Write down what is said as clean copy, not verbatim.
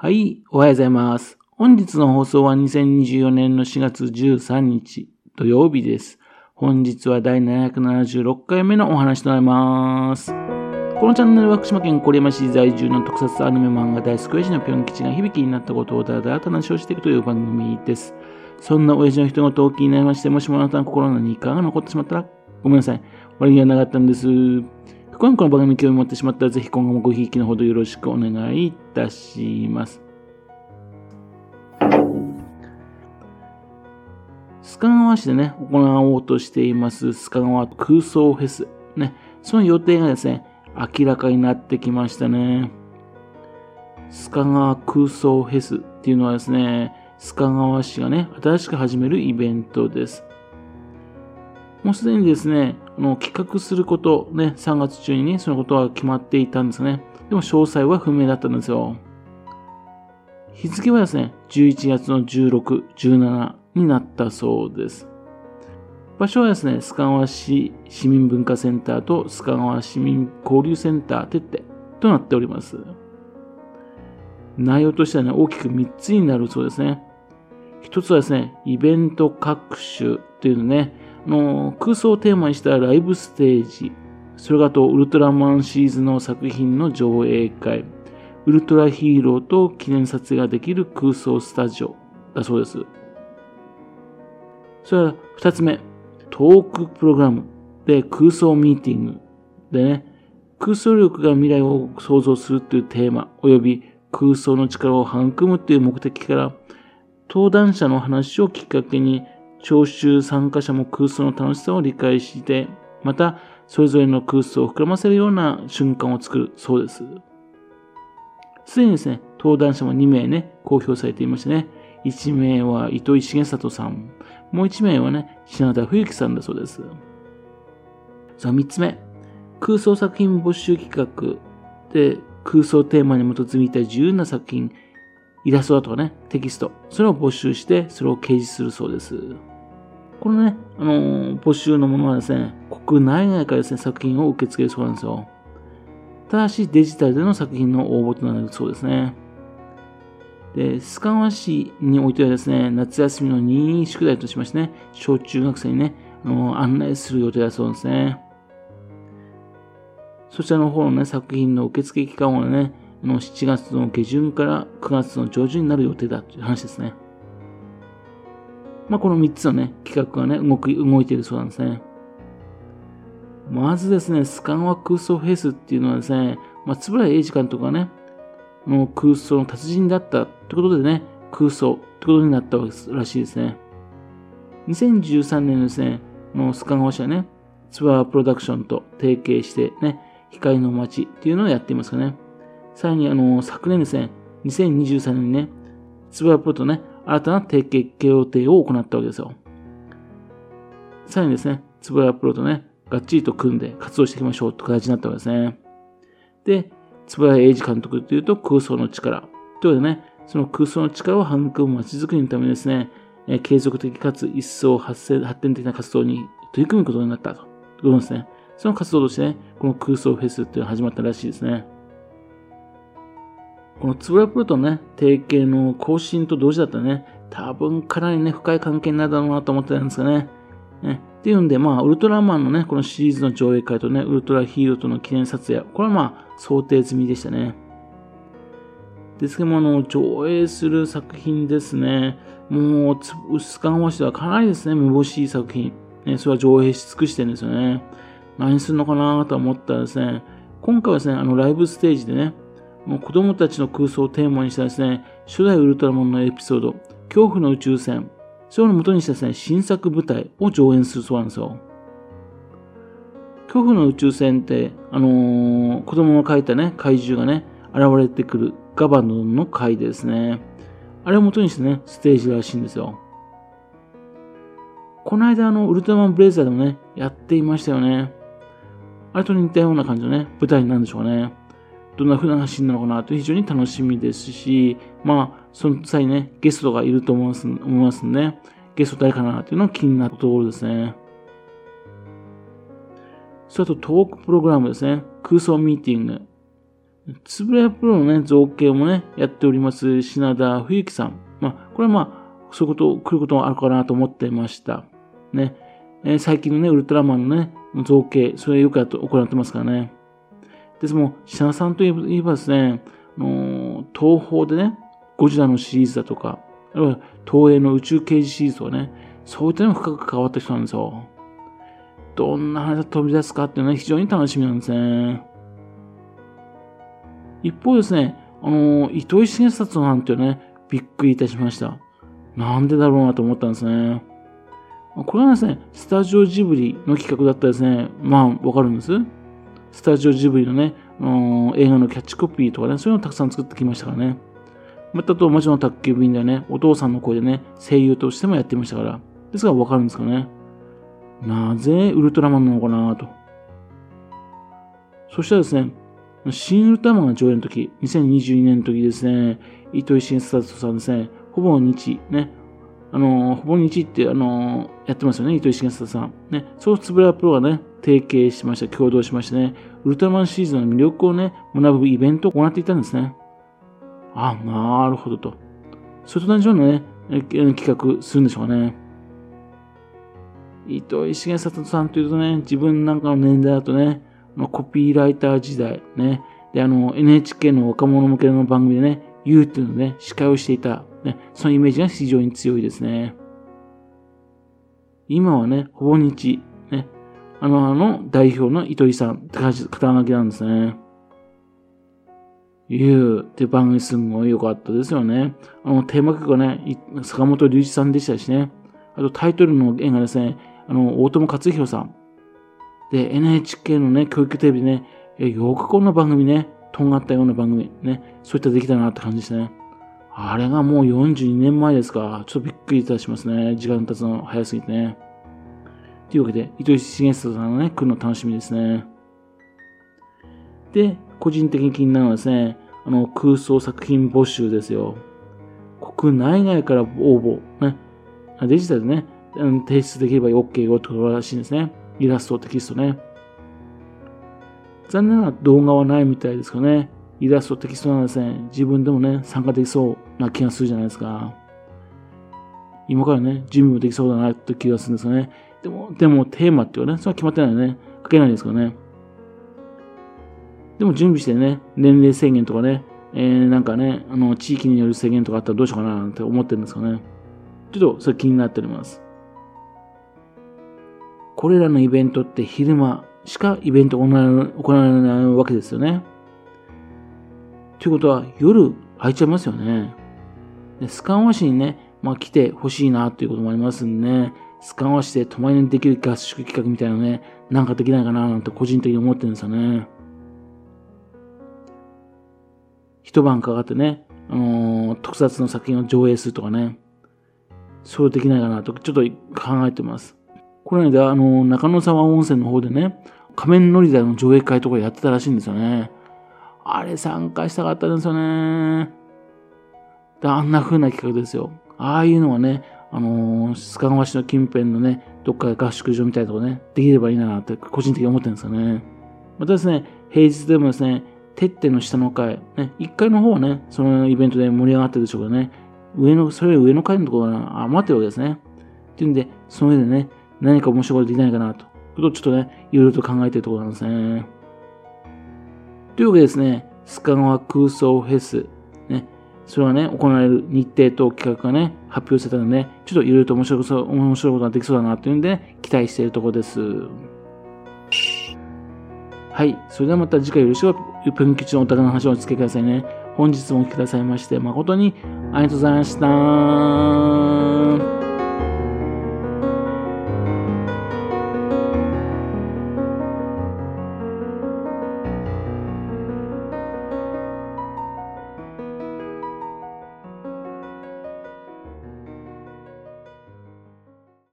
はい、おはようございます。本日の放送は2024年の4月13日土曜日です。本日は第776回目のお話となります。このチャンネルは福島県郡山市在住の特撮アニメ漫画大好き親父のぴょん吉が響きになったことをだらだらと話をしていくという番組です。そんな親父の一言を気になりまして、もしもあなたの心の何かが残ってしまったらごめんなさい。悪気はなかったんです。今後この番組に興味を持ってしまったら、ぜひ今後もごひいきのほどよろしくお願いいたします。須賀川市でね、行おうとしています須賀川空想フェス。ね、その予定がですね、明らかになってきましたね。須賀川空想フェスっていうのはですね、須賀川市がね、新しく始めるイベントです。もうすでにですね、企画すること、ね、3月中にね、そのことは決まっていたんですね。でも詳細は不明だったんですよ。日付はですね、11月の16、17になったそうです。場所はですね、須賀川市市民文化センターと須賀川市民交流センターてってとなっております。内容としてはね、大きく3つになるそうですね。一つはですね、イベント各種というのね、空想をテーマにしたライブステージ、それからとウルトラマンシリーズの作品の上映会、ウルトラヒーローと記念撮影ができる空想スタジオだそうです。それから二つ目、トークプログラムで空想ミーティングでね、空想力が未来を創造するというテーマ及び空想の力を育むという目的から、登壇者の話をきっかけに聴衆参加者も空想の楽しさを理解して、またそれぞれの空想を膨らませるような瞬間を作るそうです。すでにですね、登壇者も2名ね、公表されていましてね、1名は糸井重里さん、もう1名はね、品田冬樹さんだそうです。さあ3つ目、空想作品募集企画で空想テーマに基づいた自由な作品、イラストだとかね、テキスト、それを募集して、それを掲示するそうです。このね、募集のものはですね、国内外からですね、作品を受け付けるそうなんですよ。ただし、デジタルでの作品の応募となるそうですね。で、須賀川市においてはですね、夏休みの任意宿題としましてね、小中学生にね、案内する予定だそうですね。そちらの方のね、作品の受付期間はね、7月の下旬から9月の上旬になる予定だという話ですね。この3つのね、企画がね、動いているそうなんですね。まずですね、須賀川空想フェスっていうのはですね、円谷英二監督がね、空想の達人だったということでね、空想ということになったらしいですね。2013年のですね、須賀川市はね、ツアープロダクションと提携してね、光の街っていうのをやっていますからね。さらに昨年ですね、2023年にね、ツアープロとね、新たな提携協定を行ったわけですよ。さらにですね、つぶらプロとね、がっちりと組んで活動していきましょうという形になったわけですね。で、つぶら英二監督というと空想の力。ということでね、その空想の力を育む街づくりのためにですね、継続的かつ一層発展的な活動に取り組むことになったということですね。その活動としてね、この空想フェスっていうのが始まったらしいですね。このつぶらプロとね、提携の更新と同時だったらね、多分かなりね、深い関係になるだろうなと思ってたんですがね。っていうんで、ウルトラマンのね、このシリーズの上映会とね、ウルトラヒーローとの記念撮影、これは想定済みでしたね。ですけども、上映する作品ですね。もう、須賀川市ではかなりですね、めぼしい作品。ね、それは上映し尽くしてるんですよね。何するのかなと思ったらですね、今回はですね、ライブステージでね、子供たちの空想をテーマにしたですね、初代ウルトラマンのエピソード、恐怖の宇宙船、それを元にしたですね、新作舞台を上演するそうなんですよ。恐怖の宇宙船って、子供の描いたね、怪獣がね、現れてくるガバドンの回でですね、あれを元にしてね、ステージらしいんですよ。この間ウルトラマンブレイザーでもね、やっていましたよね。あれと似たような感じのね、舞台になるんでしょうかね。どんな風な話になるのかなと非常に楽しみですし、その際ね、ゲストがいると思いますんで、ね、ゲスト誰かなというのが気になったところですね。それとトークプログラムですね。空想ミーティング。 つぶらやプロのね、造形もね、やっております、品田冬樹さん。これはそういうこと、来ることもあるかなと思ってました。ね。最近のね、ウルトラマンのね、造形、それよく行ってますからね。ですも、品田さんといえばですね、東宝でね、ゴジラのシリーズだとか、あるいは東映の宇宙刑事シリーズとかね、そういったのも深く関わった人なんですよ。どんな話が飛び出すかっていうのは非常に楽しみなんですね。一方ですね、糸井重里さんっていうね、びっくりいたしました。なんでだろうなと思ったんですね。これはですね、スタジオジブリの企画だったらですね、わかるんです。スタジオジブリのね、映画のキャッチコピーとかね、そういうのをたくさん作ってきましたからね。またと、魔女の宅急便ではね、お父さんの声でね、声優としてもやってましたから。ですからわかるんですかね。なぜウルトラマンなのかなと。そしたらですね、新ウルトラマンが上映の時、2022年の時ですね、糸井重里さんですね、ほぼ日、ね、ほぼ日って、やってますよね、糸井重里さん。ね、そうつぶらプロがね、提携しました、共同しましてね、ウルトラマンシリーズの魅力をね、学ぶイベントを行っていたんですね。なるほどと。それと同じようなね、企画するんでしょうかね。糸井重里さんというとね、自分なんかの年代だとね、コピーライター時代ね、で、NHK の若者向けの番組でね、You っていうのね、司会をしていた、ね、そのイメージが非常に強いですね。今はね、ほぼ日、ね、代表の糸井さん、肩書きなんですね。You っていう番組すんごい良かったですよね。テーマ曲がね、坂本龍一さんでしたしね。あとタイトルの映画ですね、大友克洋さん。で、NHK のね、教育テレビでね、よくこんな番組ね、とんがったような番組ね、そういったできたなって感じですね。あれがもう42年前ですか。ちょっとびっくりいたしますね。時間経つの早すぎてね。というわけで、糸井重里さんのね、来るの楽しみですね。で、個人的に気になるのはですね、空想作品募集ですよ。国内外から応募、ね、デジタルでね、提出できれば OK よってことらしいんですね。イラスト、テキストね。残念ながら動画はないみたいですけどね。イラスト、テキストならですね、自分でもね、参加できそうな気がするじゃないですか。今からね、準備もできそうだなって気がするんですよね。でもテーマっていうのはね、それは決まってないよね。書けないですからね。でも準備してね、年齢制限とかね、なんかね、地域による制限とかあったらどうしようかななんて思ってるんですかね。ちょっとそれ気になっております。これらのイベントって昼間しかイベント行われないわけですよね。ということは夜空いちゃいますよね。で須賀川市にね、来てほしいなということもありますんでね、須賀川市で泊まりにできる合宿企画みたいなね、なんかできないかななんて個人的に思ってるんですよね。一晩かかってね、特撮の作品を上映するとかね、そうできないかなとちょっと考えてます。この間、中野沢温泉の方でね、仮面のりだの上映会とかやってたらしいんですよね。あれ参加したかったんですよね。あんな風な企画ですよ。ああいうのはね、須賀川市の近辺のね、どっか合宿場みたいなとこね、できればいいなって個人的に思ってるんですよね。またですね、平日でもですね、てっての下の階、ね、1階の方はね、そのイベントで盛り上がってるでしょうけどね、それより上の階のところが余ってるわけですね。っていうんで、その上でね、何か面白いことできないかなと。ちょっとね、いろいろと考えているところなんですね。というわけでですね、須賀川空想フェス、ね、それがね、行われる日程と企画がね、発表されたので、ちょっといろいろと面白いことができそうだなというんで、期待しているところです。はい。それではまた次回よろしくぷんきちのお宝の話をお付けくださいね。本日もお聞きくださいまして、誠にありがとうございました。